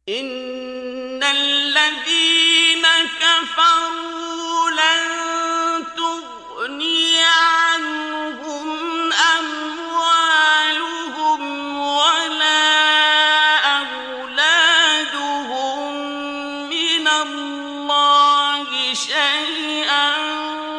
إن الذين كفروا لن تغني عنهم أموالهم ولا أولادهم من الله شيئا